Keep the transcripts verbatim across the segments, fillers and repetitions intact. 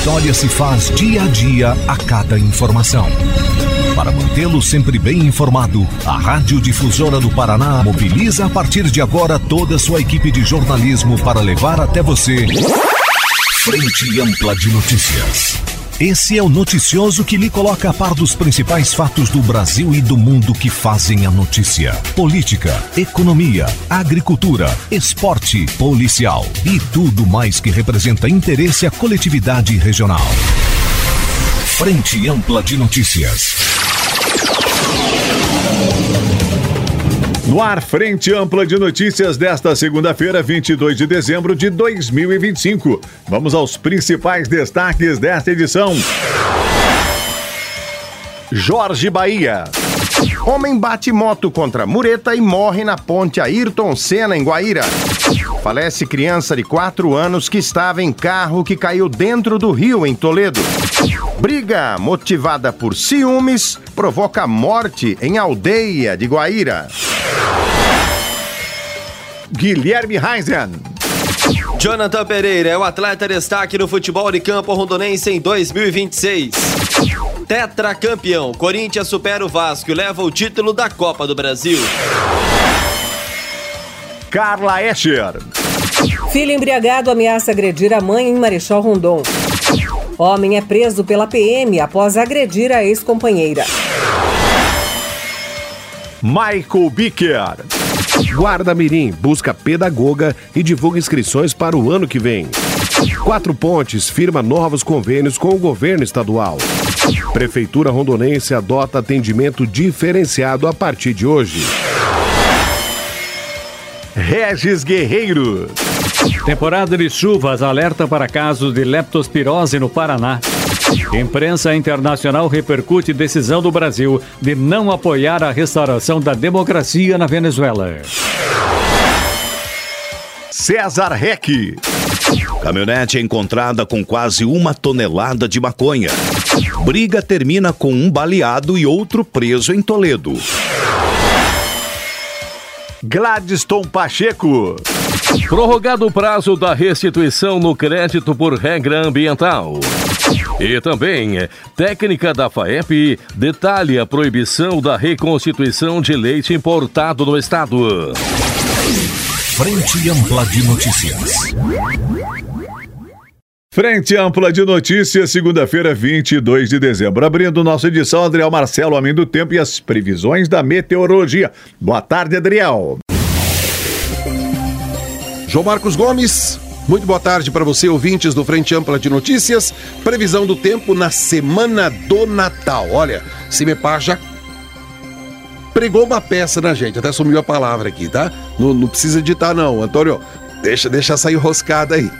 história se faz dia a dia a cada informação. Para mantê-lo sempre bem informado, a Rádio Difusora do Paraná mobiliza a partir de agora toda a sua equipe de jornalismo para levar até você Frente Ampla de Notícias. Esse é o noticioso que lhe coloca a par dos principais fatos do Brasil e do mundo que fazem a notícia. Política, economia, agricultura, esporte, policial e tudo mais que representa interesse à coletividade regional. Frente Ampla de Notícias. No ar, Frente Ampla de Notícias desta segunda-feira, vinte e dois de dezembro de dois mil e vinte e cinco. Vamos aos principais destaques desta edição. Jorge Bahia. Homem bate moto contra mureta e morre na ponte Ayrton Senna, em Guaíra. Falece criança de quatro anos que estava em carro que caiu dentro do rio, em Toledo. Briga motivada por ciúmes provoca morte em aldeia de Guaíra. Guilherme Reisen. Jonathan Pereira é o atleta destaque no futebol de campo rondonense em dois mil e vinte e seis. Tetracampeão, Corinthians supera o Vasco e leva o título da Copa do Brasil. Carla Escher. Filho embriagado ameaça agredir a mãe em Marechal Rondon. Homem é preso pela P M após agredir a ex-companheira. Michael Bicker. Guarda Mirim busca pedagoga e divulga inscrições para o ano que vem. Quatro Pontes firma novos convênios com o governo estadual. Prefeitura rondonense adota atendimento diferenciado a partir de hoje. Regis Guerreiro. Temporada de chuvas alerta para casos de leptospirose no Paraná. Imprensa internacional repercute decisão do Brasil de não apoiar a restauração da democracia na Venezuela. César Reck. Caminhonete é encontrada com quase uma tonelada de maconha. Briga termina com um baleado e outro preso em Toledo. Gladstone Pacheco. Prorrogado o prazo da restituição no crédito por regra ambiental. E também, técnica da FAEP detalha a proibição da reconstituição de leite importado no estado. Frente Ampla de Notícias. Frente Ampla de Notícias, segunda-feira, vinte e dois de dezembro. Abrindo nossa edição, Adriel Marcelo, homem do tempo e as previsões da meteorologia. Boa tarde, Adriel. João Marcos Gomes, muito boa tarde para você, ouvintes do Frente Ampla de Notícias. Previsão do tempo na semana do Natal. Olha, Cimepar já pregou uma peça na gente, até sumiu a palavra aqui, tá? Não, não precisa editar não, Antônio, deixa, deixa sair roscada aí.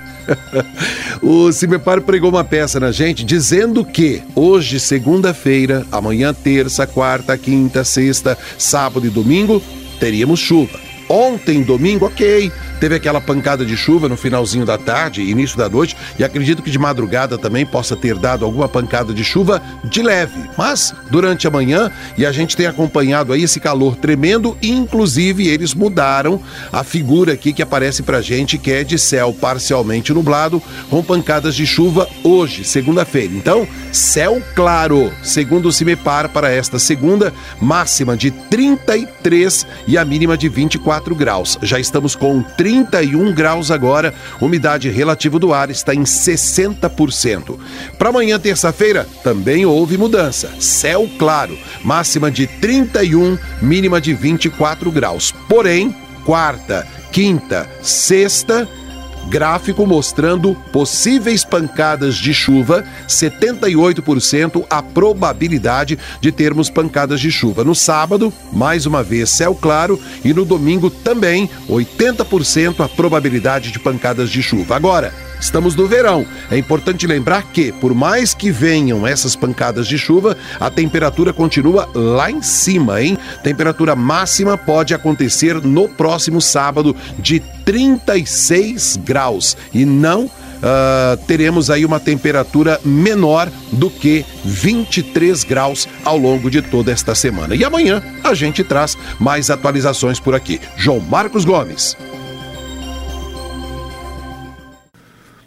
O Cimepar pregou uma peça na gente dizendo que hoje, segunda-feira, amanhã, terça, quarta, quinta, sexta, sábado e domingo, teríamos chuva. Ontem, domingo, ok, teve aquela pancada de chuva no finalzinho da tarde, início da noite, e acredito que de madrugada também possa ter dado alguma pancada de chuva de leve. Mas, durante a manhã, e a gente tem acompanhado aí esse calor tremendo, e inclusive eles mudaram a figura aqui que aparece pra gente, que é de céu parcialmente nublado, com pancadas de chuva hoje, segunda-feira. Então, céu claro, segundo o Cimepar, para esta segunda, máxima de trinta e três e a mínima de vinte e quatro graus. Já estamos com trinta e um graus agora, umidade relativa do ar está em sessenta por cento. Para amanhã, terça-feira, também houve mudança. Céu claro, máxima de trinta e um, mínima de vinte e quatro graus. Porém, quarta, quinta, sexta, gráfico mostrando possíveis pancadas de chuva, setenta e oito por cento a probabilidade de termos pancadas de chuva. No sábado, mais uma vez, céu claro, e no domingo também, oitenta por cento a probabilidade de pancadas de chuva. Agora, estamos no verão. É importante lembrar que, por mais que venham essas pancadas de chuva, a temperatura continua lá em cima, hein? Temperatura máxima pode acontecer no próximo sábado de trinta e seis graus e não uh, teremos aí uma temperatura menor do que vinte e três graus ao longo de toda esta semana. E amanhã a gente traz mais atualizações por aqui. João Marcos Gomes.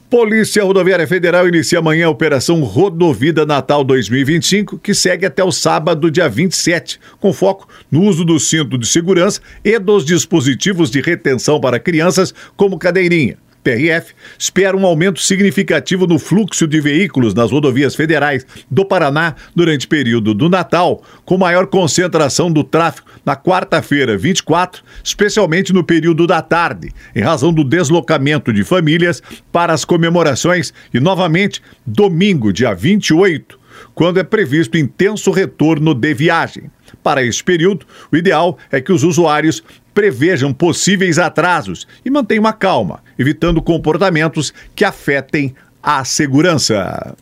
Polícia Rodoviária Federal inicia amanhã a Operação Rodovida Natal dois mil e vinte e cinco, que segue até o sábado, dia vinte e sete, com foco no uso do cinto de segurança e dos dispositivos de retenção para crianças, como cadeirinha. P R F espera um aumento significativo no fluxo de veículos nas rodovias federais do Paraná durante o período do Natal, com maior concentração do tráfego na quarta-feira, vinte e quatro, especialmente no período da tarde, em razão do deslocamento de famílias para as comemorações e, novamente, domingo, dia vinte e oito, quando é previsto intenso retorno de viagem. Para esse período, o ideal é que os usuários prevejam possíveis atrasos e mantenham a calma, evitando comportamentos que afetem a segurança.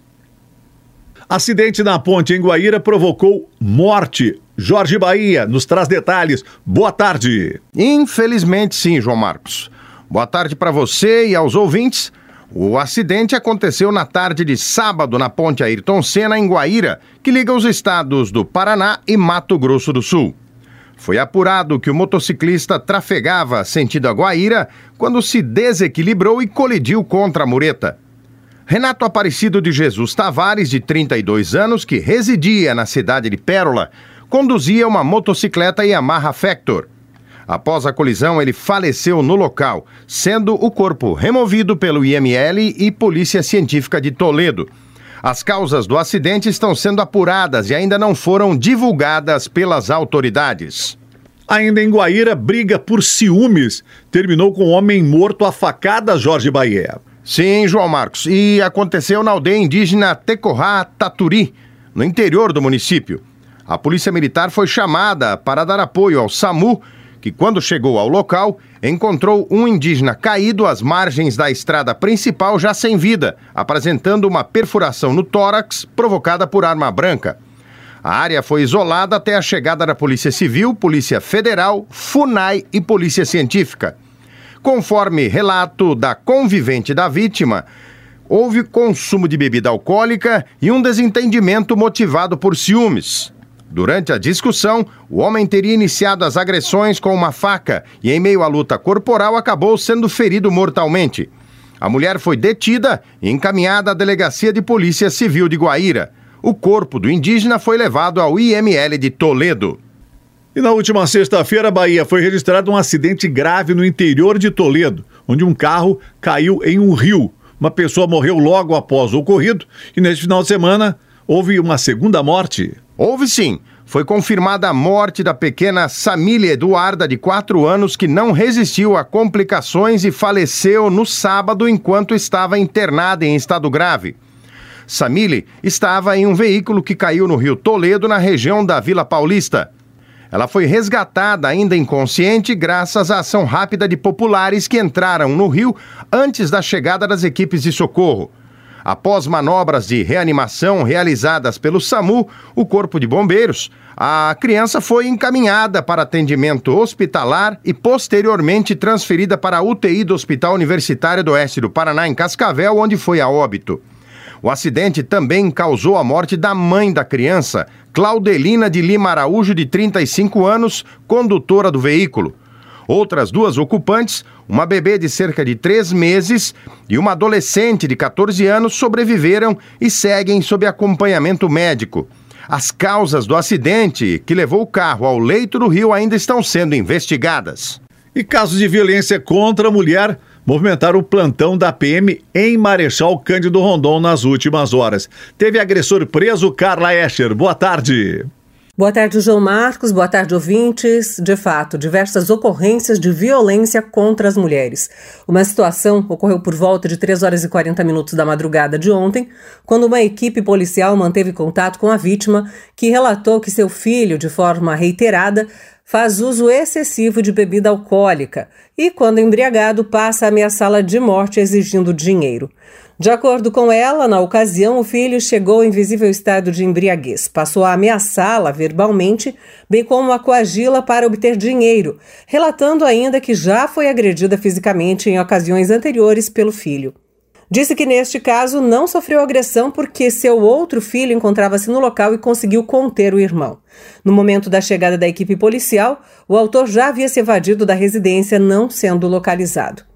Acidente na ponte em Guaíra provocou morte. Jorge Bahia nos traz detalhes. Boa tarde. Infelizmente sim, João Marcos. Boa tarde para você e aos ouvintes. O acidente aconteceu na tarde de sábado na ponte Ayrton Senna, em Guaíra, que liga os estados do Paraná e Mato Grosso do Sul. Foi apurado que o motociclista trafegava sentido a Guaíra quando se desequilibrou e colidiu contra a mureta. Renato Aparecido de Jesus Tavares, de trinta e dois anos, que residia na cidade de Pérola, conduzia uma motocicleta Yamaha Factor. Após a colisão, ele faleceu no local, sendo o corpo removido pelo I M L e Polícia Científica de Toledo. As causas do acidente estão sendo apuradas e ainda não foram divulgadas pelas autoridades. Ainda em Guaíra, briga por ciúmes terminou com um homem morto a facada, Jorge Bahia. Sim, João Marcos, e aconteceu na aldeia indígena Tecorá Taturi, no interior do município. A polícia militar foi chamada para dar apoio ao SAMU, que quando chegou ao local, encontrou um indígena caído às margens da estrada principal já sem vida, apresentando uma perfuração no tórax provocada por arma branca. A área foi isolada até a chegada da Polícia Civil, Polícia Federal, FUNAI e Polícia Científica. Conforme relato da convivente da vítima, houve consumo de bebida alcoólica e um desentendimento motivado por ciúmes. Durante a discussão, o homem teria iniciado as agressões com uma faca e, em meio à luta corporal, acabou sendo ferido mortalmente. A mulher foi detida e encaminhada à Delegacia de Polícia Civil de Guaíra. O corpo do indígena foi levado ao I M L de Toledo. E na última sexta-feira, Bahia, foi registrado um acidente grave no interior de Toledo, onde um carro caiu em um rio. Uma pessoa morreu logo após o ocorrido e, neste final de semana, houve uma segunda morte. Houve sim. Foi confirmada a morte da pequena Samília Eduarda, de quatro anos, que não resistiu a complicações e faleceu no sábado enquanto estava internada em estado grave. Samília estava em um veículo que caiu no rio Toledo, na região da Vila Paulista. Ela foi resgatada ainda inconsciente graças à ação rápida de populares que entraram no rio antes da chegada das equipes de socorro. Após manobras de reanimação realizadas pelo SAMU, o Corpo de Bombeiros, a criança foi encaminhada para atendimento hospitalar e posteriormente transferida para a U T I do Hospital Universitário do Oeste do Paraná, em Cascavel, onde foi a óbito. O acidente também causou a morte da mãe da criança, Claudelina de Lima Araújo, de trinta e cinco anos, condutora do veículo. Outras duas ocupantes, uma bebê de cerca de três meses e uma adolescente de catorze anos, sobreviveram e seguem sob acompanhamento médico. As causas do acidente que levou o carro ao leito do rio ainda estão sendo investigadas. E casos de violência contra a mulher movimentaram o plantão da P M em Marechal Cândido Rondon nas últimas horas. Teve agressor preso, Carla Escher. Boa tarde. Boa tarde, João Marcos. Boa tarde, ouvintes. De fato, diversas ocorrências de violência contra as mulheres. Uma situação ocorreu por volta de três horas e quarenta minutos da madrugada de ontem, quando uma equipe policial manteve contato com a vítima, que relatou que seu filho, de forma reiterada, faz uso excessivo de bebida alcoólica e, quando embriagado, passa a ameaçá-la de morte exigindo dinheiro. De acordo com ela, na ocasião, o filho chegou em visível estado de embriaguez. Passou a ameaçá-la verbalmente, bem como a coagi-la para obter dinheiro, relatando ainda que já foi agredida fisicamente em ocasiões anteriores pelo filho. Disse que neste caso não sofreu agressão porque seu outro filho encontrava-se no local e conseguiu conter o irmão. No momento da chegada da equipe policial, o autor já havia se evadido da residência, não sendo localizado.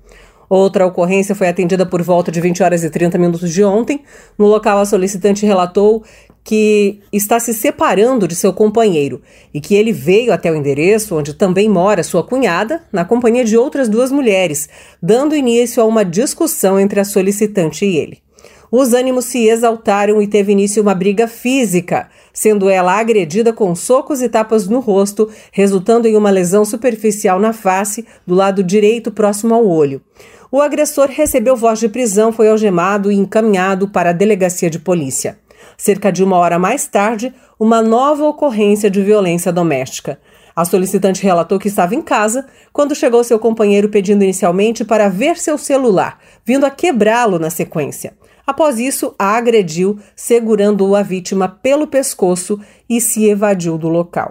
Outra ocorrência foi atendida por volta de vinte horas e trinta minutos de ontem. No local, a solicitante relatou que está se separando de seu companheiro e que ele veio até o endereço onde também mora sua cunhada, na companhia de outras duas mulheres, dando início a uma discussão entre a solicitante e ele. Os ânimos se exaltaram e teve início uma briga física, sendo ela agredida com socos e tapas no rosto, resultando em uma lesão superficial na face, do lado direito próximo ao olho. O agressor recebeu voz de prisão, foi algemado e encaminhado para a delegacia de polícia. Cerca de uma hora mais tarde, uma nova ocorrência de violência doméstica. A solicitante relatou que estava em casa quando chegou seu companheiro pedindo inicialmente para ver seu celular, vindo a quebrá-lo na sequência. Após isso, a agrediu, segurando a vítima pelo pescoço e se evadiu do local.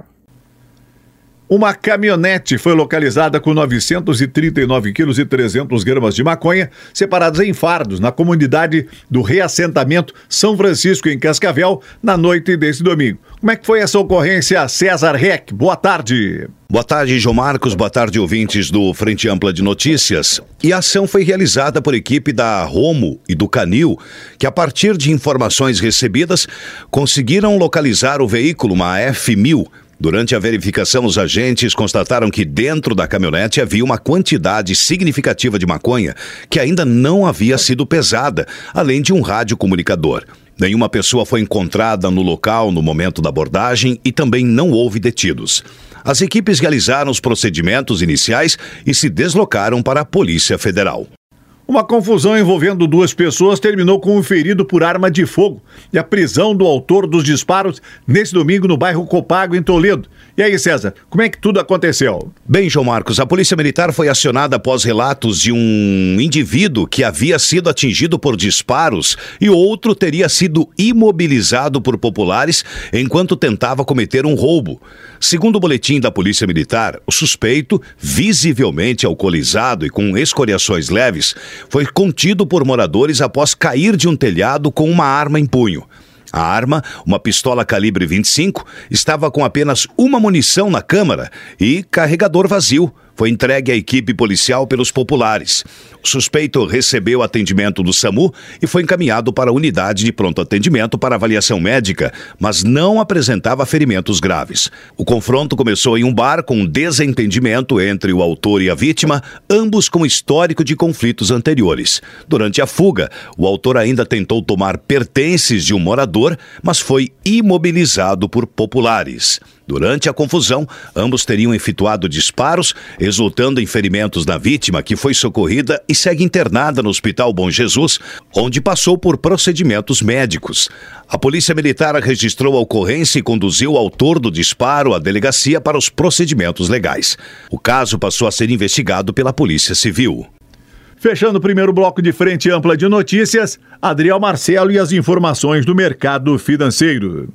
Uma caminhonete foi localizada com novecentos e trinta e nove quilos e trezentas gramas de maconha, separadas em fardos, na comunidade do reassentamento São Francisco, em Cascavel, na noite deste domingo. Como é que foi essa ocorrência, César Reck? Boa tarde. Boa tarde, João Marcos. Boa tarde, ouvintes do Frente Ampla de Notícias. E a ação foi realizada por equipe da Romo e do Canil, que a partir de informações recebidas, conseguiram localizar o veículo, uma F mil. Durante a verificação, os agentes constataram que dentro da caminhonete havia uma quantidade significativa de maconha que ainda não havia sido pesada, além de um radiocomunicador. Nenhuma pessoa foi encontrada no local no momento da abordagem e também não houve detidos. As equipes realizaram os procedimentos iniciais e se deslocaram para a Polícia Federal. Uma confusão envolvendo duas pessoas terminou com um ferido por arma de fogo e a prisão do autor dos disparos nesse domingo no bairro Copago, em Toledo. E aí, César, como é que tudo aconteceu? Bem, João Marcos, a Polícia Militar foi acionada após relatos de um indivíduo que havia sido atingido por disparos e outro teria sido imobilizado por populares enquanto tentava cometer um roubo. Segundo o boletim da Polícia Militar, o suspeito, visivelmente alcoolizado e com escoriações leves, foi contido por moradores após cair de um telhado com uma arma em punho. A arma, uma pistola calibre vinte e cinco, estava com apenas uma munição na câmara e carregador vazio. Foi entregue à equipe policial pelos populares. O suspeito recebeu atendimento do SAMU e foi encaminhado para a unidade de pronto atendimento para avaliação médica, mas não apresentava ferimentos graves. O confronto começou em um bar com um desentendimento entre o autor e a vítima, ambos com histórico de conflitos anteriores. Durante a fuga, o autor ainda tentou tomar pertences de um morador, mas foi imobilizado por populares. Durante a confusão, ambos teriam efetuado disparos, resultando em ferimentos na vítima, que foi socorrida e segue internada no Hospital Bom Jesus, onde passou por procedimentos médicos. A Polícia Militar registrou a ocorrência e conduziu o autor do disparo à delegacia para os procedimentos legais. O caso passou a ser investigado pela Polícia Civil. Fechando o primeiro bloco de Frente Ampla de Notícias, Adriel Marcelo e as informações do mercado financeiro.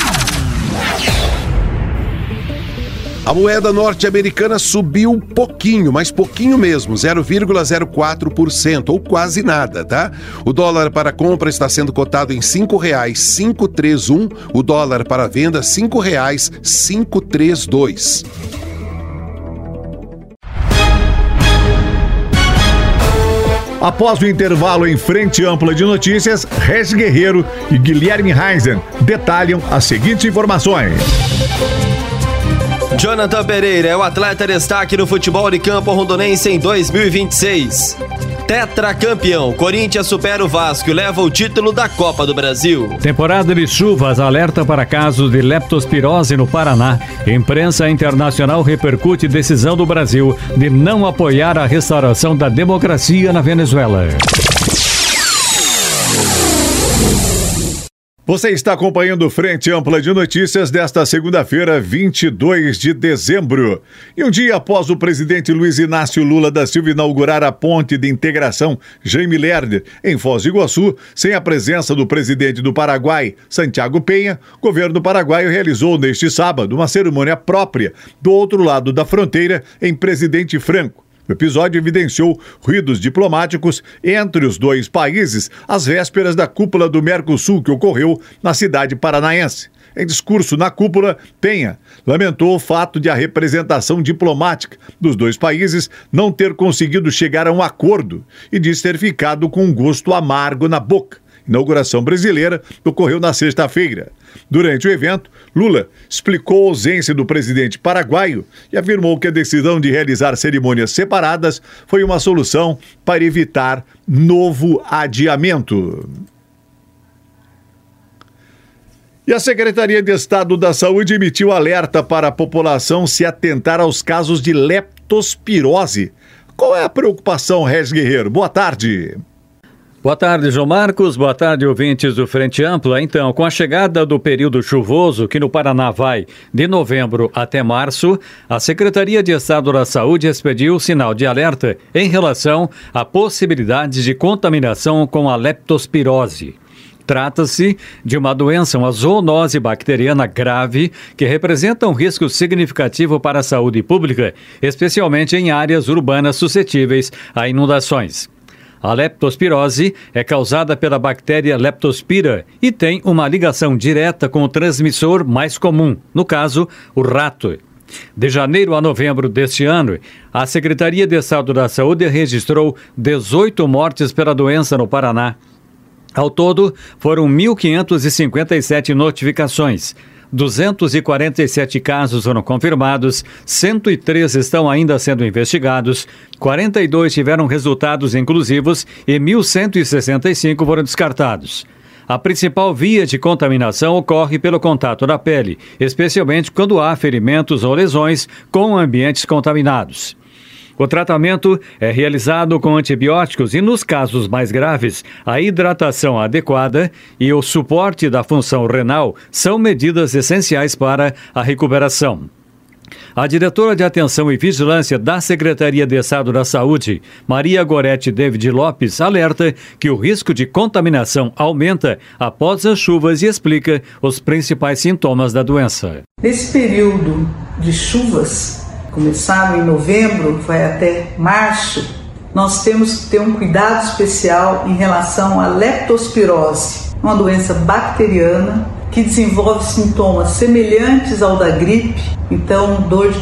A moeda norte-americana subiu pouquinho, mas pouquinho mesmo, zero vírgula zero quatro por cento, ou quase nada, tá? O dólar para compra está sendo cotado em cinco reais quinhentos e trinta e um, o dólar para venda cinco reais quinhentos e trinta e dois. Após o intervalo em Frente Ampla de Notícias, Regis Guerreiro e Guilherme Heisen detalham as seguintes informações. Jonathan Pereira é o atleta destaque no futebol de campo rondonense em dois mil e vinte e seis. Tetracampeão, Corinthians supera o Vasco e leva o título da Copa do Brasil. Temporada de chuvas alerta para casos de leptospirose no Paraná. Imprensa internacional repercute decisão do Brasil de não apoiar a restauração da democracia na Venezuela. Você está acompanhando Frente Ampla de Notícias desta segunda-feira, vinte e dois de dezembro. E um dia após o presidente Luiz Inácio Lula da Silva inaugurar a ponte de integração Jaime Lerner em Foz do Iguaçu, sem a presença do presidente do Paraguai, Santiago Penha, o governo paraguaio realizou neste sábado uma cerimônia própria do outro lado da fronteira em Presidente Franco. O episódio evidenciou ruídos diplomáticos entre os dois países às vésperas da cúpula do Mercosul que ocorreu na cidade paranaense. Em discurso na cúpula, Penha lamentou o fato de a representação diplomática dos dois países não ter conseguido chegar a um acordo e diz ter ficado com um gosto amargo na boca. Inauguração brasileira ocorreu na sexta-feira. Durante o evento, Lula explicou a ausência do presidente paraguaio e afirmou que a decisão de realizar cerimônias separadas foi uma solução para evitar novo adiamento. E a Secretaria de Estado da Saúde emitiu alerta para a população se atentar aos casos de leptospirose. Qual é a preocupação, Regis Guerreiro? Boa tarde. Boa tarde, João Marcos. Boa tarde, ouvintes do Frente Ampla. Então, com a chegada do período chuvoso, que no Paraná vai de novembro até março, a Secretaria de Estado da Saúde expediu sinal de alerta em relação à possibilidade de contaminação com a leptospirose. Trata-se de uma doença, uma zoonose bacteriana grave, que representa um risco significativo para a saúde pública, especialmente em áreas urbanas suscetíveis a inundações. A leptospirose é causada pela bactéria Leptospira e tem uma ligação direta com o transmissor mais comum, no caso, o rato. De janeiro a novembro deste ano, a Secretaria de Estado da Saúde registrou dezoito mortes pela doença no Paraná. Ao todo, foram mil quinhentas e cinquenta e sete notificações. duzentos e quarenta e sete casos foram confirmados, cento e três estão ainda sendo investigados, quarenta e dois tiveram resultados inclusivos e mil cento e sessenta e cinco foram descartados. A principal via de contaminação ocorre pelo contato da pele, especialmente quando há ferimentos ou lesões com ambientes contaminados. O tratamento é realizado com antibióticos e, nos casos mais graves, a hidratação adequada e o suporte da função renal são medidas essenciais para a recuperação. A diretora de Atenção e Vigilância da Secretaria de Estado da Saúde, Maria Gorete David Lopes, alerta que o risco de contaminação aumenta após as chuvas e explica os principais sintomas da doença. Nesse período de chuvas, começaram em novembro, vai até março, nós temos que ter um cuidado especial em relação à leptospirose, uma doença bacteriana que desenvolve sintomas semelhantes ao da gripe, então dor de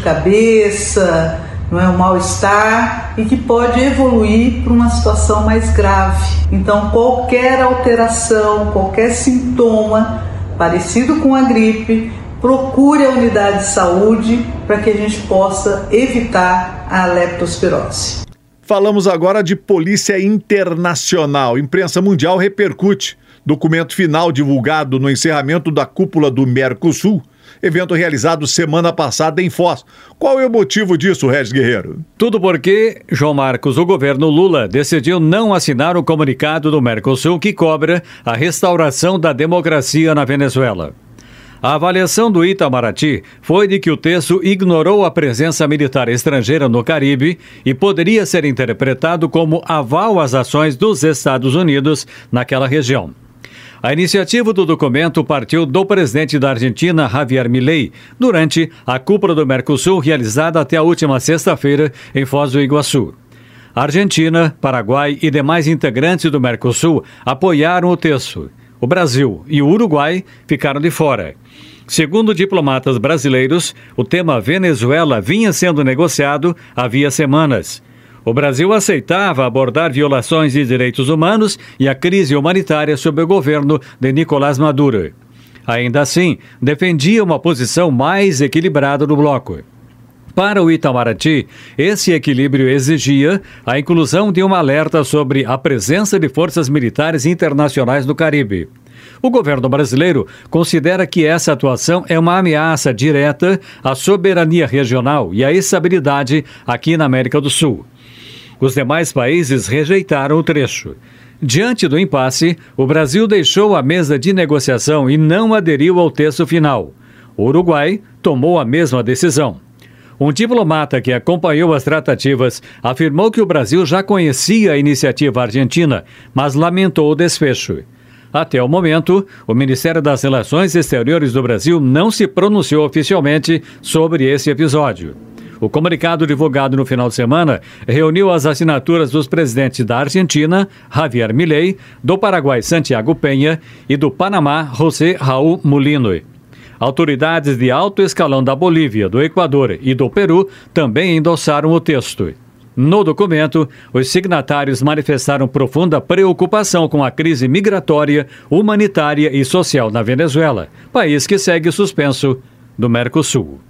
cabeça, não é, um mal-estar, e que pode evoluir para uma situação mais grave. Então qualquer alteração, qualquer sintoma parecido com a gripe, procure a unidade de saúde para que a gente possa evitar a leptospirose. Falamos agora de Polícia Internacional. Imprensa mundial repercute documento final divulgado no encerramento da cúpula do Mercosul, evento realizado semana passada em Foz. Qual é o motivo disso, Regis Guerreiro? Tudo porque, João Marcos, o governo Lula decidiu não assinar o comunicado do Mercosul que cobra a restauração da democracia na Venezuela. A avaliação do Itamaraty foi de que o texto ignorou a presença militar estrangeira no Caribe e poderia ser interpretado como aval às ações dos Estados Unidos naquela região. A iniciativa do documento partiu do presidente da Argentina, Javier Milei, durante a cúpula do Mercosul realizada até a última sexta-feira em Foz do Iguaçu. A Argentina, Paraguai e demais integrantes do Mercosul apoiaram o texto. O Brasil e o Uruguai ficaram de fora. Segundo diplomatas brasileiros, o tema Venezuela vinha sendo negociado havia semanas. O Brasil aceitava abordar violações de direitos humanos e a crise humanitária sob o governo de Nicolás Maduro. Ainda assim, defendia uma posição mais equilibrada do bloco. Para o Itamaraty, esse equilíbrio exigia a inclusão de um alerta sobre a presença de forças militares internacionais no Caribe. O governo brasileiro considera que essa atuação é uma ameaça direta à soberania regional e à estabilidade aqui na América do Sul. Os demais países rejeitaram o trecho. Diante do impasse, o Brasil deixou a mesa de negociação e não aderiu ao texto final. O Uruguai tomou a mesma decisão. Um diplomata que acompanhou as tratativas afirmou que o Brasil já conhecia a iniciativa argentina, mas lamentou o desfecho. Até o momento, o Ministério das Relações Exteriores do Brasil não se pronunciou oficialmente sobre esse episódio. O comunicado divulgado no final de semana reuniu as assinaturas dos presidentes da Argentina, Javier Milei, do Paraguai, Santiago Peña, e do Panamá, José Raúl Mulino. Autoridades de alto escalão da Bolívia, do Equador e do Peru também endossaram o texto. No documento, os signatários manifestaram profunda preocupação com a crise migratória, humanitária e social na Venezuela, país que segue suspenso do Mercosul.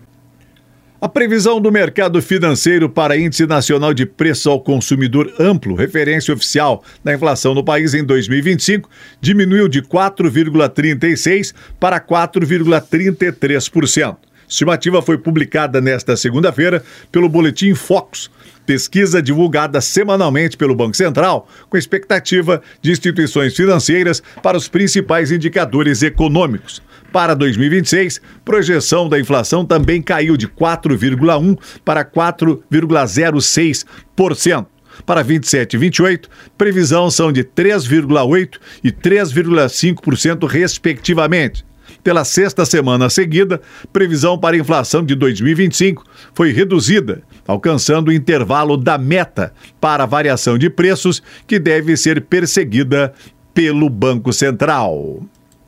A previsão do mercado financeiro para Índice Nacional de Preço ao Consumidor Amplo, referência oficial da inflação no país em dois mil e vinte e cinco, diminuiu de quatro vírgula trinta e seis por cento para quatro vírgula trinta e três por cento. A estimativa foi publicada nesta segunda-feira pelo Boletim Focus, pesquisa divulgada semanalmente pelo Banco Central, com expectativa de instituições financeiras para os principais indicadores econômicos. Para dois mil e vinte e seis, projeção da inflação também caiu de quatro vírgula um por cento para quatro vírgula zero seis por cento. Para vinte e sete e vinte e oito, previsão são de três vírgula oito por cento e três vírgula cinco por cento respectivamente. Pela sexta semana seguida, previsão para a inflação de dois mil e vinte e cinco foi reduzida, alcançando o intervalo da meta para a variação de preços que deve ser perseguida pelo Banco Central.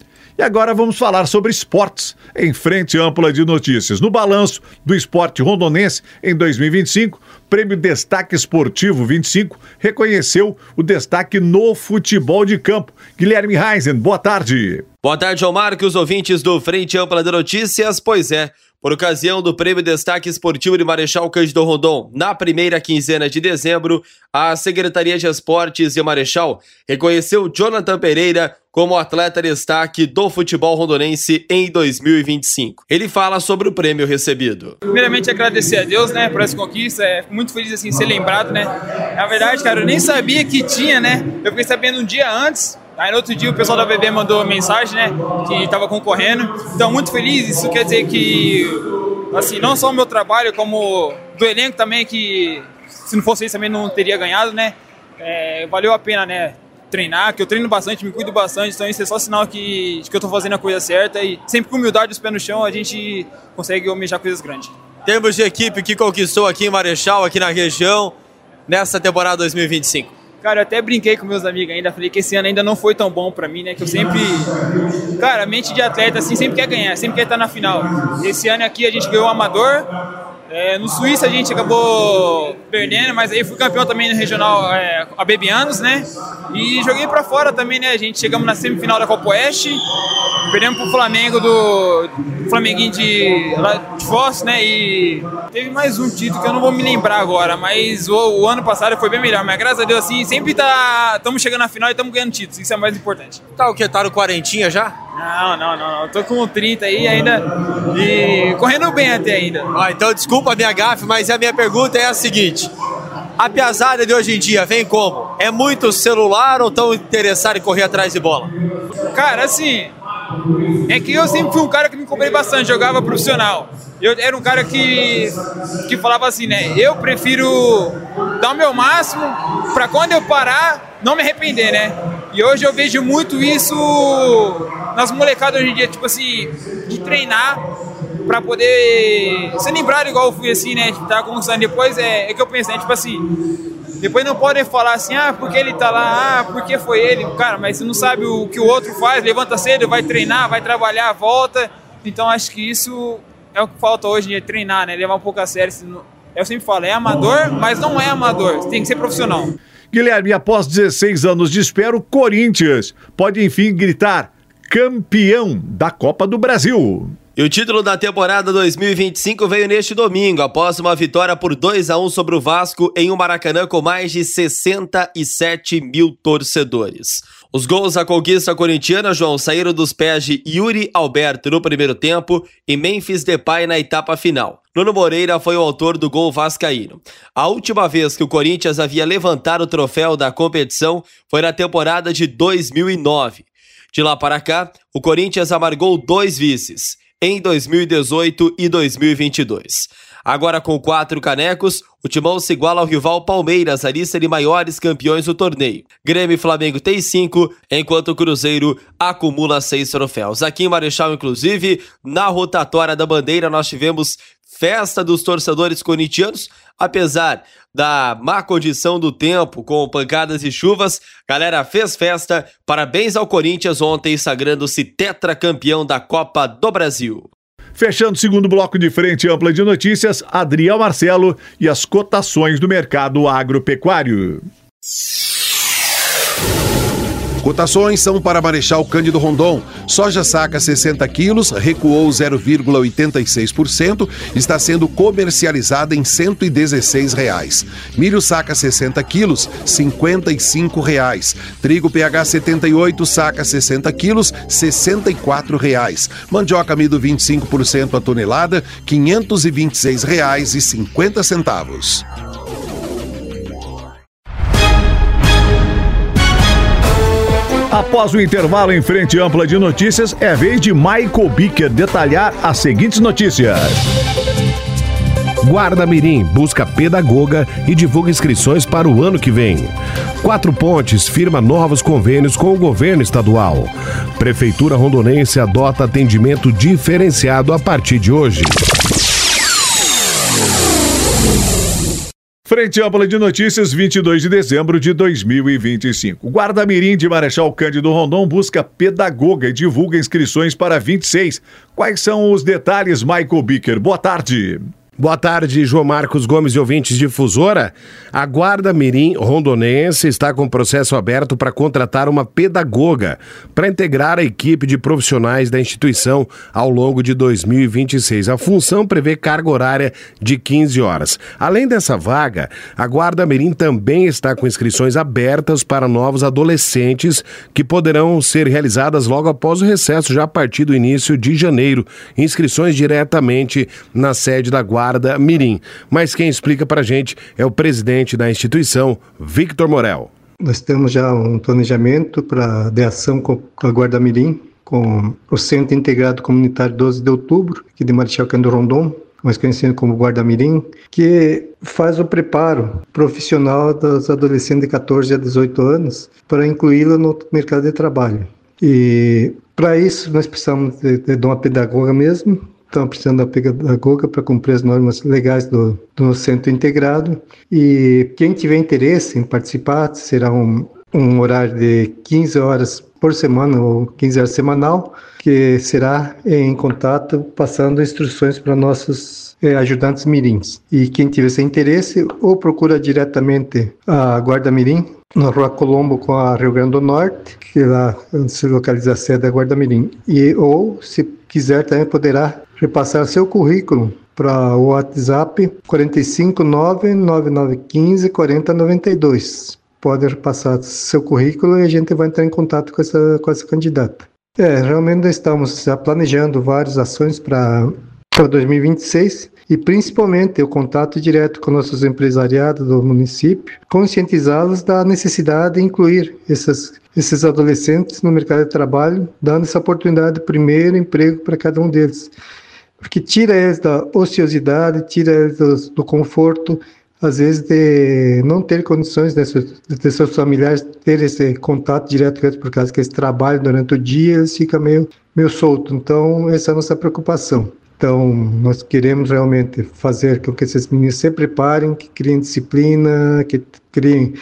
E agora vamos falar sobre esportes em Frente Ampla de Notícias. No balanço do esporte rondonense em dois mil e vinte e cinco, o Prêmio Destaque Esportivo vinte e cinco reconheceu o destaque no futebol de campo. Guilherme Reisen, boa tarde. Boa tarde, João Marcos, ouvintes do Frente Ampla de Notícias. Pois é, por ocasião do Prêmio Destaque Esportivo de Marechal Cândido Rondon, na primeira quinzena de dezembro, a Secretaria de Esportes de Marechal reconheceu Jonathan Pereira como atleta destaque do futebol rondonense em dois mil e vinte e cinco. Ele fala sobre o prêmio recebido. Primeiramente, agradecer a Deus, né, por essa conquista. É muito feliz, assim, ser lembrado, né. Na verdade, cara, eu nem sabia que tinha, né. Eu fiquei sabendo um dia antes. Aí no outro dia o pessoal da B B mandou mensagem, né, que estava concorrendo. Então, muito feliz. Isso quer dizer que, assim, não só o meu trabalho, como do elenco também, que se não fosse isso também não teria ganhado, né. É, valeu a pena, né, treinar, que eu treino bastante, me cuido bastante. Então isso é só sinal que, que eu tô fazendo a coisa certa. E sempre com humildade, os pés no chão, a gente consegue almejar coisas grandes. Temos de equipe que conquistou aqui em Marechal, aqui na região, nessa temporada dois mil e vinte e cinco. Cara, eu até brinquei com meus amigos ainda, falei que esse ano ainda não foi tão bom pra mim, né, que eu sempre, cara, mente de atleta, assim, sempre quer ganhar, sempre quer estar na final. Esse ano aqui a gente ganhou o Amador, é, no Suíça a gente acabou perdendo, mas aí fui campeão também no regional, é, a Bebianos, né, e joguei pra fora também, né, a gente chegamos na semifinal da Copa Oeste, perdemos pro Flamengo do Flamenguinho de, de Foz, né, e teve mais um título que eu não vou me lembrar agora, mas o, o ano passado foi bem melhor, mas graças a Deus, assim, sempre tá, estamos chegando na final e estamos ganhando títulos, isso é o mais importante. Tá o que, tá no quarentinha já? Não, não, não, não, eu tô com trinta aí ainda e correndo bem até ainda. Ah, então desculpa a minha gafe, mas a minha pergunta é a seguinte, a piazada de hoje em dia vem como? É muito celular ou tão interessado em correr atrás de bola? Cara, assim, é que eu sempre fui um cara que me cobrei bastante, jogava profissional. Eu era um cara que, que falava assim, né? Eu prefiro dar o meu máximo pra quando eu parar, não me arrepender, né? E hoje eu vejo muito isso nas molecadas hoje em dia, tipo assim, de treinar pra poder ser lembrado igual eu fui assim, né? De estar conquistando. Depois é, é que eu penso, né? Tipo assim, depois não podem falar assim, ah, porque ele tá lá, ah, porque foi ele. Cara, mas você não sabe o que o outro faz, levanta cedo, vai treinar, vai trabalhar, volta. Então acho que isso é o que falta hoje, é treinar, né? Levar um pouco a sério. Eu sempre falo, é amador, mas não é amador, você tem que ser profissional. Guilherme, após dezesseis anos de espera, o Corinthians pode enfim gritar campeão da Copa do Brasil. E o título da temporada dois mil e vinte e cinco veio neste domingo, após uma vitória por dois a um sobre o Vasco em um Maracanã com mais de sessenta e sete mil torcedores. Os gols da conquista corintiana, João, saíram dos pés de Yuri Alberto no primeiro tempo e Memphis Depay na etapa final. Nuno Moreira foi o autor do gol vascaíno. A última vez que o Corinthians havia levantado o troféu da competição foi na temporada de dois mil e nove. De lá para cá, o Corinthians amargou dois vices, em dois mil e dezoito e dois mil e vinte e dois. Agora com quatro canecos, o Timão se iguala ao rival Palmeiras, a lista de maiores campeões do torneio. Grêmio e Flamengo tem cinco, enquanto o Cruzeiro acumula seis troféus. Aqui em Marechal, inclusive, na rotatória da bandeira, nós tivemos festa dos torcedores corintianos, apesar da má condição do tempo, com pancadas e chuvas, galera fez festa. Parabéns ao Corinthians ontem, sagrando-se tetracampeão da Copa do Brasil. Fechando o segundo bloco de Frente Ampla de Notícias, Adriel Marcelo e as cotações do mercado agropecuário. Cotações são para Marechal Cândido Rondon. Soja saca sessenta quilos, recuou zero vírgula oitenta e seis por cento, está sendo comercializada em cento e dezesseis reais. Milho saca sessenta quilos, cinquenta e cinco reais. Trigo P H setenta e oito, saca sessenta quilos, sessenta e quatro reais. Mandioca amido vinte e cinco por cento a tonelada, quinhentos e vinte e seis reais e cinquenta centavos. Após o intervalo em Frente Ampla de Notícias, é vez de Michael Bicker detalhar as seguintes notícias. Guarda-Mirim busca pedagoga e divulga inscrições para o ano que vem. Quatro Pontes firma novos convênios com o governo estadual. Prefeitura rondonense adota atendimento diferenciado a partir de hoje. Frente Ampla de Notícias, vinte e dois de dezembro de dois mil e vinte e cinco. Guarda-Mirim de Marechal Cândido Rondon busca pedagoga e divulga inscrições para vinte e seis. Quais são os detalhes, Michael Bicker? Boa tarde. Boa tarde, João Marcos Gomes e ouvintes Difusora. A Guarda-Mirim rondonense está com processo aberto para contratar uma pedagoga para integrar a equipe de profissionais da instituição ao longo de dois mil e vinte e seis. A função prevê carga horária de quinze horas. Além dessa vaga, a Guarda-Mirim também está com inscrições abertas para novos adolescentes que poderão ser realizadas logo após o recesso, já a partir do início de janeiro. Inscrições diretamente na sede da Guarda Guarda-Mirim. Mas quem explica pra gente é o presidente da instituição, Victor Morel. Nós temos já um planejamento para de ação com a Guarda-Mirim, com o Centro Integrado Comunitário doze de outubro, aqui de Marechal Cândido Rondon, mais conhecido como Guarda-Mirim, que faz o preparo profissional dos adolescentes de catorze a dezoito anos para incluí-lo no mercado de trabalho. E para isso nós precisamos de, de uma pedagoga mesmo. Estamos precisando da pedagoga para cumprir as normas legais do, do Centro Integrado. E quem tiver interesse em participar, será um, um horário de quinze horas por semana, ou quinze horas semanal, que será em contato, passando instruções para nossos eh, ajudantes mirins. E quem tiver esse interesse, ou procura diretamente a Guarda-Mirim, na Rua Colombo com a Rio Grande do Norte, que é lá onde se localiza a sede da Guarda-Mirim. E, ou, se quiser, também poderá repassar seu currículo para o WhatsApp quatro cinco nove, nove nove um cinco, quatro zero nove dois. Pode repassar seu currículo e a gente vai entrar em contato com essa, com essa candidata. É, realmente estamos já planejando várias ações para dois mil e vinte e seis e principalmente o contato direto com nossos empresariados do município, conscientizá-los da necessidade de incluir essas, esses adolescentes no mercado de trabalho, dando essa oportunidade de primeiro emprego para cada um deles. Porque tira eles da ociosidade, tira eles do, do conforto, às vezes de não ter condições de, de seus familiares ter esse contato direto com eles, por causa que eles trabalham durante o dia, eles ficam meio, meio soltos. Então, essa é a nossa preocupação. Então, nós queremos realmente fazer com que esses meninos se preparem, que criem disciplina, que criem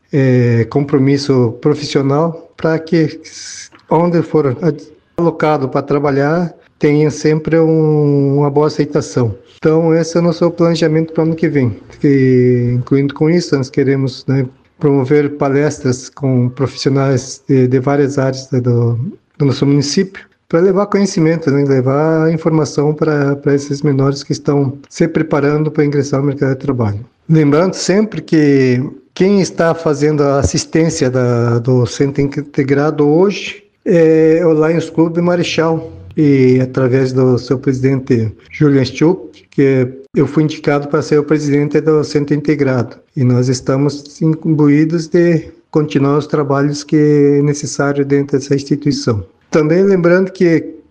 é, compromisso profissional, para que, onde for alocado para trabalhar, tenha sempre um, uma boa aceitação. Então, esse é o nosso planejamento para o ano que vem. E, incluindo com isso, nós queremos, né, promover palestras com profissionais de, de várias áreas do, do nosso município, para levar conhecimento, né, levar informação para esses menores que estão se preparando para ingressar no mercado de trabalho. Lembrando sempre que quem está fazendo a assistência da, do Centro Integrado hoje é o Lions Club Marechal, e através do seu presidente Julian Stuck, que eu fui indicado para ser o presidente do Centro Integrado. E nós estamos imbuídos de continuar os trabalhos que é necessário dentro dessa instituição. Também lembrando que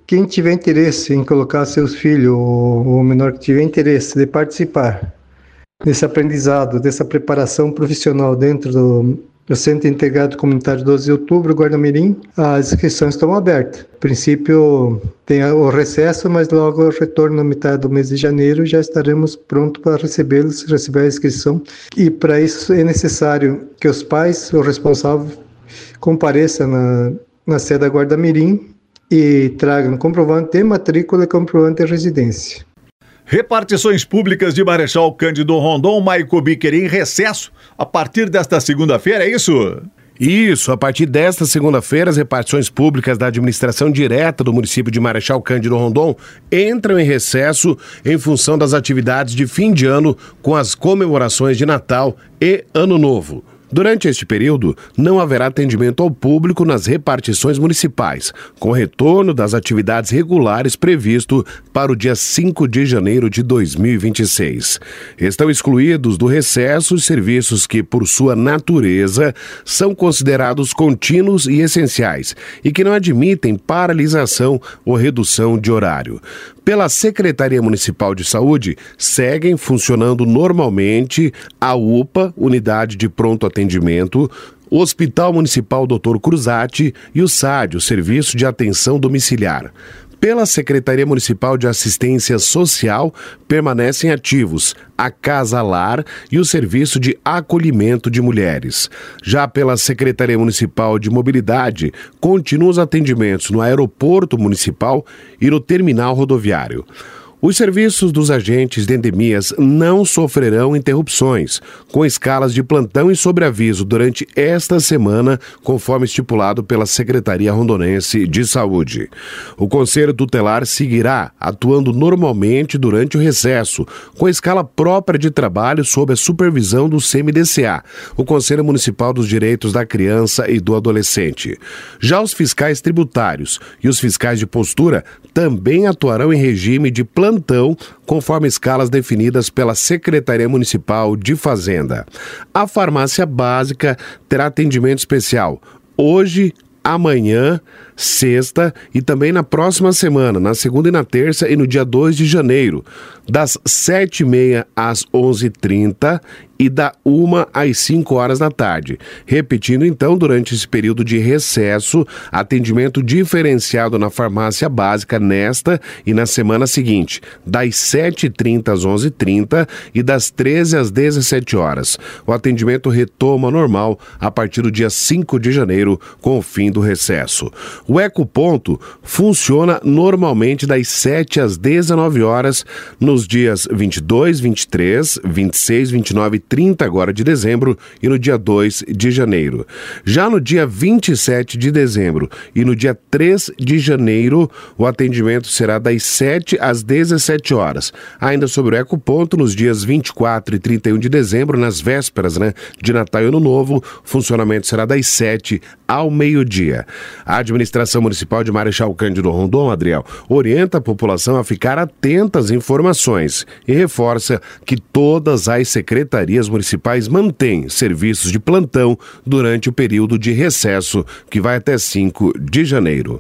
quem tiver interesse em colocar seus filhos, ou o menor que tiver interesse de participar desse aprendizado, dessa preparação profissional dentro do, do Centro Integrado Comunitário doze de Outubro, Guardamirim, as inscrições estão abertas. A princípio tem o recesso, mas logo ao retorno na metade do mês de janeiro já estaremos prontos para recebê-los, receber a inscrição. E para isso é necessário que os pais, o responsável, compareçam na, na sede da Guardamirim e tragam comprovante de matrícula e comprovante de residência. Repartições públicas de Marechal Cândido Rondon, Maico Biquer em recesso a partir desta segunda-feira, é isso? Isso, a partir desta segunda-feira, as repartições públicas da administração direta do município de Marechal Cândido Rondon entram em recesso em função das atividades de fim de ano com as comemorações de Natal e Ano Novo. Durante este período, não haverá atendimento ao público nas repartições municipais, com retorno das atividades regulares previsto para o dia cinco de janeiro de dois mil e vinte e seis. Estão excluídos do recesso os serviços que, por sua natureza, são considerados contínuos e essenciais e que não admitem paralisação ou redução de horário. Pela Secretaria Municipal de Saúde, seguem funcionando normalmente a U P A, Unidade de Pronto Atendimento, o Hospital Municipal doutor Cruzati e o S A D, o Serviço de Atenção Domiciliar. Pela Secretaria Municipal de Assistência Social, permanecem ativos a Casa Lar e o Serviço de Acolhimento de Mulheres. Já pela Secretaria Municipal de Mobilidade, continuam os atendimentos no Aeroporto Municipal e no Terminal Rodoviário. Os serviços dos agentes de endemias não sofrerão interrupções, com escalas de plantão e sobreaviso durante esta semana, conforme estipulado pela Secretaria Rondonense de Saúde. O Conselho Tutelar seguirá atuando normalmente durante o recesso, com escala própria de trabalho sob a supervisão do C M D C A, o Conselho Municipal dos Direitos da Criança e do Adolescente. Já os fiscais tributários e os fiscais de postura também atuarão em regime de plantão plantão, conforme escalas definidas pela Secretaria Municipal de Fazenda. A farmácia básica terá atendimento especial hoje, amanhã, sexta e também na próxima semana, na segunda e na terça e no dia dois de janeiro, das sete e meia às onze e trinta e da uma às cinco horas da tarde. Repetindo então, durante esse período de recesso, atendimento diferenciado na farmácia básica nesta e na semana seguinte, das sete e trinta às onze e trinta e das treze às dezessete horas. O atendimento retoma normal a partir do dia cinco de janeiro, com o fim do recesso. O Ecoponto funciona normalmente das sete às dezenove horas nos dias vinte e dois, vinte e três, vinte e seis, vinte e nove e trinta agora de dezembro e no dia dois de janeiro. Já no dia vinte e sete de dezembro e no dia três de janeiro, o atendimento será das sete às dezessete horas. Ainda sobre o Ecoponto, nos dias vinte e quatro e trinta e um de dezembro, nas vésperas, né, de Natal e Ano Novo, o funcionamento será das sete ao meio-dia. A administração municipal de Marechal Cândido Rondon, Adriel, orienta a população a ficar atenta às informações e reforça que todas as secretarias municipais mantêm serviços de plantão durante o período de recesso, que vai até cinco de janeiro.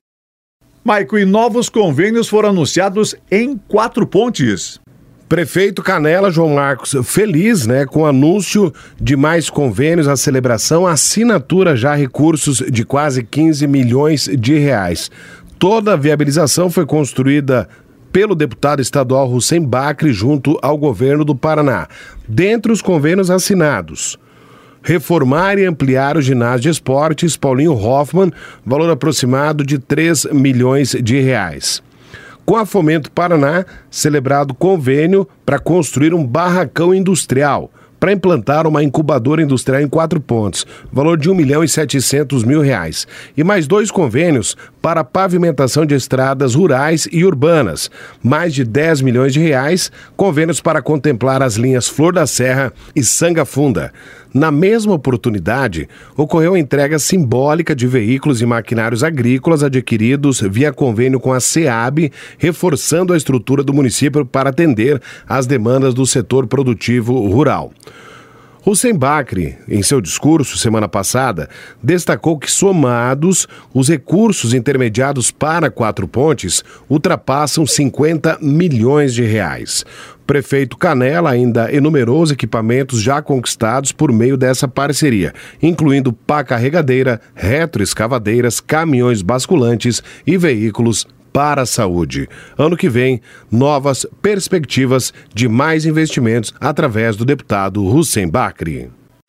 Maico, e novos convênios foram anunciados em Quatro Pontes. Prefeito Canela, João Marcos, feliz, né, com o anúncio de mais convênios, a celebração, a assinatura já recursos de quase quinze milhões de reais. Toda a viabilização foi construída pelo deputado estadual Hussein Bacri junto ao governo do Paraná. Dentre os convênios assinados, reformar e ampliar o ginásio de esportes Paulinho Hoffmann, valor aproximado de três milhões de reais. Com a Fomento Paraná, celebrado convênio para construir um barracão industrial, para implantar uma incubadora industrial em Quatro Pontes, valor de um milhão e setecentos mil reais. E mais dois convênios para pavimentação de estradas rurais e urbanas, mais de dez milhões de reais, convênios para contemplar as linhas Flor da Serra e Sanga Funda. Na mesma oportunidade, ocorreu a entrega simbólica de veículos e maquinários agrícolas adquiridos via convênio com a SEAB, reforçando a estrutura do município para atender às demandas do setor produtivo rural. Hussein Bakri, em seu discurso semana passada, destacou que, somados, os recursos intermediados para Quatro Pontes ultrapassam cinquenta milhões de reais. O prefeito Canela ainda enumerou os equipamentos já conquistados por meio dessa parceria, incluindo pá carregadeira, retroescavadeiras, caminhões basculantes e veículos para a saúde. Ano que vem, novas perspectivas de mais investimentos através do deputado Hussein Bakri.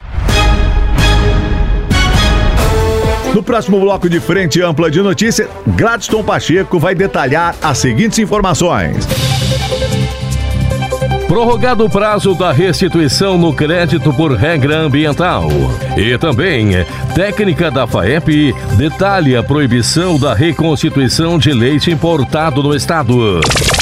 No próximo bloco de Frente Ampla de Notícias, Gladstone Pacheco vai detalhar as seguintes informações. Prorrogado o prazo da restituição no crédito por regra ambiental. E também, técnica da FAEP detalha a proibição da reconstituição de leite importado no estado.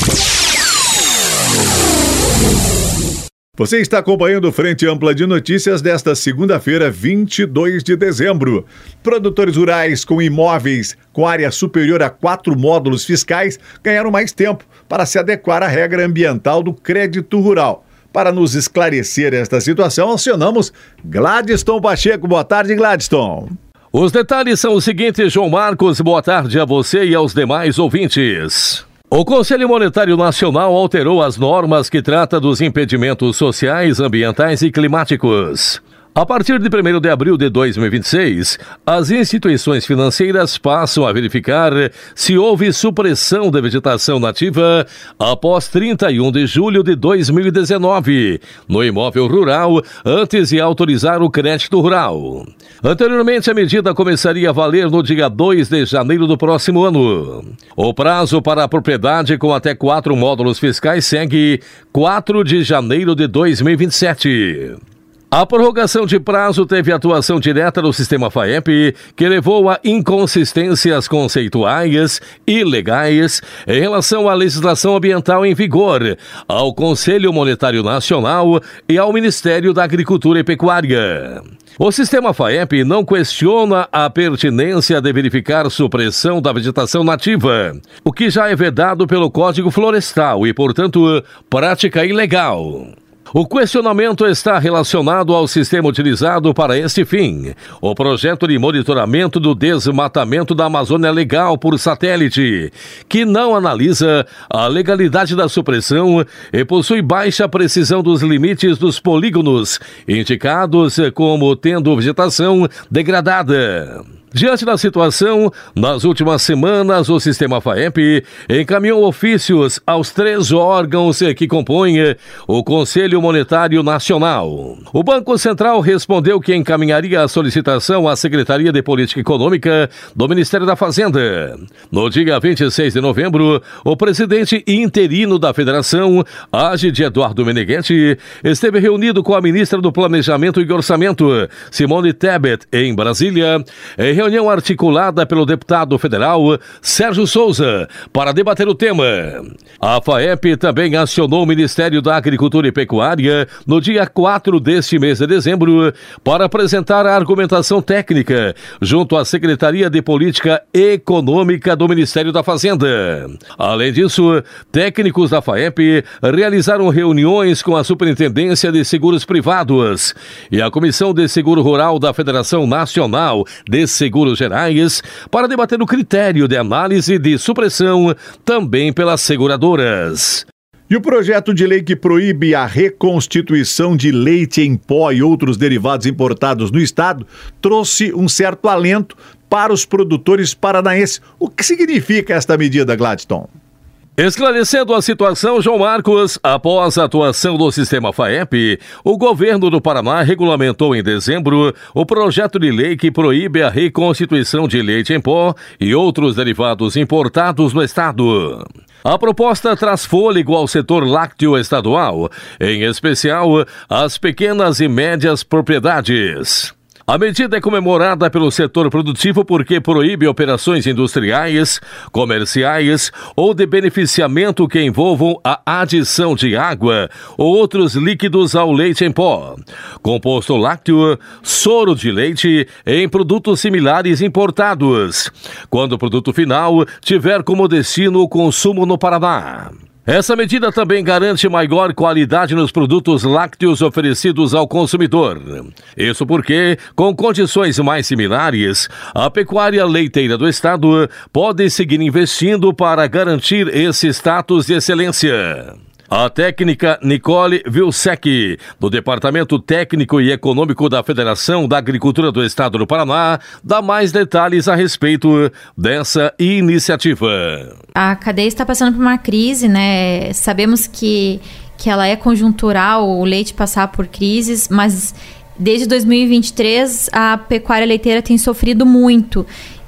Você está acompanhando o Frente Ampla de Notícias desta segunda-feira, vinte e dois de dezembro. Produtores rurais com imóveis com área superior a quatro módulos fiscais ganharam mais tempo para se adequar à regra ambiental do crédito rural. Para nos esclarecer esta situação, acionamos Gladstone Pacheco. Boa tarde, Gladstone. Os detalhes são os seguintes, João Marcos. Boa tarde a você e aos demais ouvintes. O Conselho Monetário Nacional alterou as normas que tratam dos impedimentos sociais, ambientais e climáticos. A partir de primeiro de abril de dois mil e vinte e seis, as instituições financeiras passam a verificar se houve supressão da vegetação nativa após trinta e um de julho de dois mil e dezenove, no imóvel rural, antes de autorizar o crédito rural. Anteriormente, a medida começaria a valer no dia dois de janeiro do próximo ano. O prazo para a propriedade com até quatro módulos fiscais segue quatro de janeiro de dois mil e vinte e sete. A prorrogação de prazo teve atuação direta do sistema FAEP, que levou a inconsistências conceituais e legais em relação à legislação ambiental em vigor, ao Conselho Monetário Nacional e ao Ministério da Agricultura e Pecuária. O sistema FAEP não questiona a pertinência de verificar supressão da vegetação nativa, o que já é vedado pelo Código Florestal e, portanto, prática ilegal. O questionamento está relacionado ao sistema utilizado para este fim, o projeto de monitoramento do desmatamento da Amazônia Legal por satélite, que não analisa a legalidade da supressão e possui baixa precisão dos limites dos polígonos, indicados como tendo vegetação degradada. Diante da situação, nas últimas semanas, o sistema FAEP encaminhou ofícios aos três órgãos que compõem o Conselho Monetário Nacional. O Banco Central respondeu que encaminharia a solicitação à Secretaria de Política Econômica do Ministério da Fazenda. No dia vinte e seis de novembro, o presidente interino da Federação, Agide Eduardo Meneghetti, esteve reunido com a ministra do Planejamento e Orçamento, Simone Tebet, em Brasília, em reunião articulada pelo deputado federal Sérgio Souza para debater o tema. A FAEP também acionou o Ministério da Agricultura e Pecuária no dia quatro deste mês de dezembro para apresentar a argumentação técnica junto à Secretaria de Política Econômica do Ministério da Fazenda. Além disso, técnicos da FAEP realizaram reuniões com a Superintendência de Seguros Privados e a Comissão de Seguro Rural da Federação Nacional de Seguros Gerais para debater o critério de análise de supressão também pelas seguradoras. E o projeto de lei que proíbe a reconstituição de leite em pó e outros derivados importados no estado trouxe um certo alento para os produtores paranaenses. O que significa esta medida, Gladstone? Esclarecendo a situação, João Marcos, após a atuação do sistema FAEP, o governo do Paraná regulamentou em dezembro o projeto de lei que proíbe a reconstituição de leite em pó e outros derivados importados no estado. A proposta traz fôlego ao setor lácteo estadual, em especial às pequenas e médias propriedades. A medida é comemorada pelo setor produtivo porque proíbe operações industriais, comerciais ou de beneficiamento que envolvam a adição de água ou outros líquidos ao leite em pó, composto lácteo, soro de leite em produtos similares importados, quando o produto final tiver como destino o consumo no Paraná. Essa medida também garante maior qualidade nos produtos lácteos oferecidos ao consumidor. Isso porque, com condições mais similares, a pecuária leiteira do estado pode seguir investindo para garantir esse status de excelência. A técnica Nicole Vilsec, do Departamento Técnico e Econômico da Federação da Agricultura do Estado do Paraná, dá mais detalhes a respeito dessa iniciativa. A cadeia está passando por uma crise, né? Sabemos que, que ela é conjuntural, o leite passar por crises, mas desde dois mil e vinte e três a pecuária leiteira tem sofrido muito.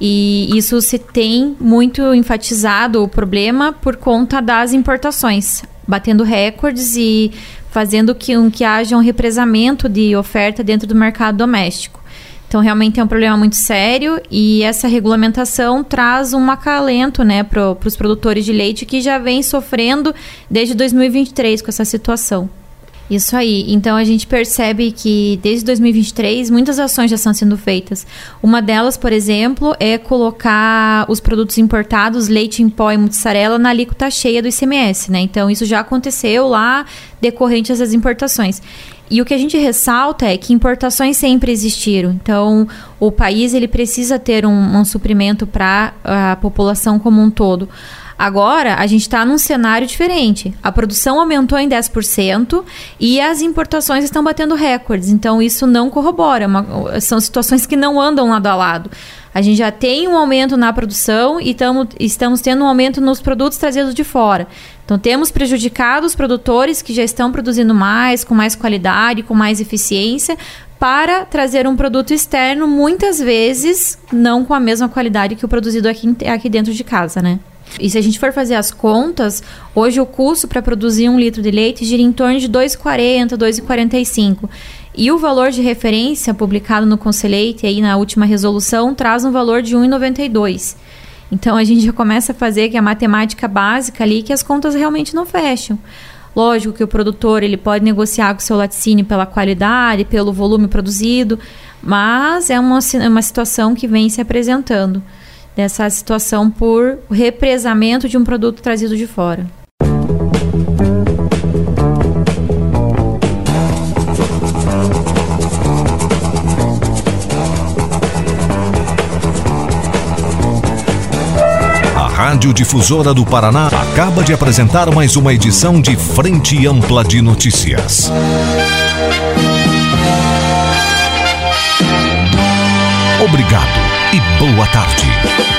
E isso se tem muito enfatizado o problema por conta das importações, batendo recordes e fazendo que, um, que haja um represamento de oferta dentro do mercado doméstico. Então, realmente é um problema muito sério e essa regulamentação traz um acalento, né, para os produtores de leite que já vem sofrendo desde dois mil e vinte e três com essa situação. Isso aí. Então, a gente percebe que desde dois mil e vinte e três muitas ações já estão sendo feitas. Uma delas, por exemplo, é colocar os produtos importados, leite em pó e mussarela, na alíquota cheia do I C M S, né? Então, isso já aconteceu lá, decorrente das importações. E o que a gente ressalta é que importações sempre existiram. Então, o país ele precisa ter um, um suprimento para a população como um todo. Agora, a gente está num cenário diferente. A produção aumentou em dez por cento e as importações estão batendo recordes. Então, isso não corrobora. Uma, são situações que não andam lado a lado. A gente já tem um aumento na produção e tamo, estamos tendo um aumento nos produtos trazidos de fora. Então, temos prejudicado os produtores que já estão produzindo mais, com mais qualidade, com mais eficiência, para trazer um produto externo, muitas vezes não com a mesma qualidade que o produzido aqui, aqui dentro de casa, né? E se a gente for fazer as contas, hoje o custo para produzir um litro de leite gira em torno de dois reais e quarenta centavos, dois reais e quarenta e cinco centavos. E o valor de referência publicado no Conselheite, aí na última resolução, traz um valor de um real e noventa e dois centavos. Então, a gente já começa a fazer que a matemática básica ali, que as contas realmente não fecham. Lógico que o produtor ele pode negociar com o seu laticínio pela qualidade, pelo volume produzido, mas é uma, uma situação que vem se apresentando. Dessa situação por represamento de um produto trazido de fora. A Rádio Difusora do Paraná acaba de apresentar mais uma edição de Frente Ampla de Notícias. Obrigado e boa tarde.